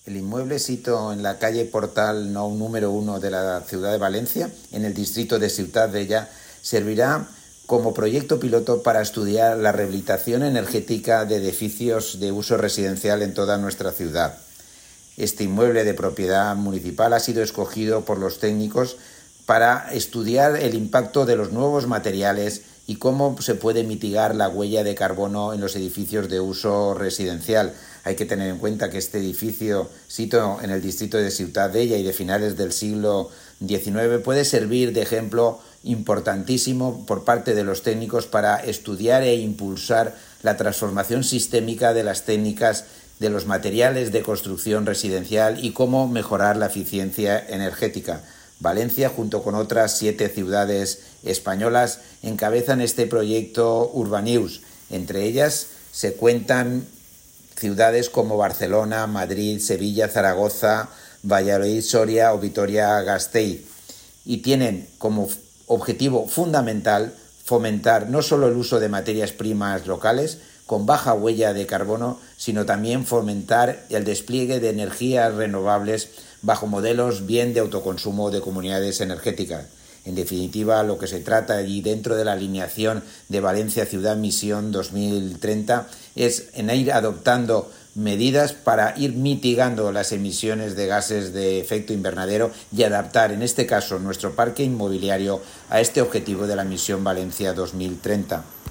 El inmueble sito en la calle Portal Nou número 1 de la ciudad de Valencia, en el distrito de Ciutat Vella, servirá como proyecto piloto para estudiar la rehabilitación energética de edificios de uso residencial en toda nuestra ciudad. Este inmueble de propiedad municipal ha sido escogido por los técnicos para estudiar el impacto de los nuevos materiales y cómo se puede mitigar la huella de carbono en los edificios de uso residencial. Hay que tener en cuenta que este edificio, sito en el distrito de Ciutat Vella y de finales del siglo XIX, puede servir de ejemplo importantísimo por parte de los técnicos para estudiar e impulsar la transformación sistémica de las técnicas de los materiales de construcción residencial y cómo mejorar la eficiencia energética. Valencia, junto con otras 7 ciudades españolas, encabezan este proyecto Urbanews. Entre ellas se cuentan ciudades como Barcelona, Madrid, Sevilla, Zaragoza, Valladolid, Soria o Vitoria-Gasteiz, y tienen como objetivo fundamental fomentar no solo el uso de materias primas locales con baja huella de carbono, sino también fomentar el despliegue de energías renovables bajo modelos bien de autoconsumo de comunidades energéticas. En definitiva, lo que se trata allí dentro de la alineación de Valencia Ciudad Misión 2030 es en ir adoptando medidas para ir mitigando las emisiones de gases de efecto invernadero y adaptar, en este caso, nuestro parque inmobiliario a este objetivo de la Misión Valencia 2030.